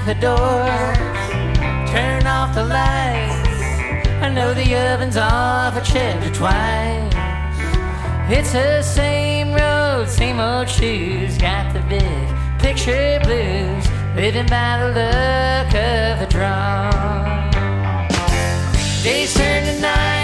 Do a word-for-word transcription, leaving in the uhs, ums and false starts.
the doors, turn off the lights. I know the oven's off, I checked it twice. It's the same road, same old shoes. Got the big picture blues, living by the look of the draw. Days turn to night,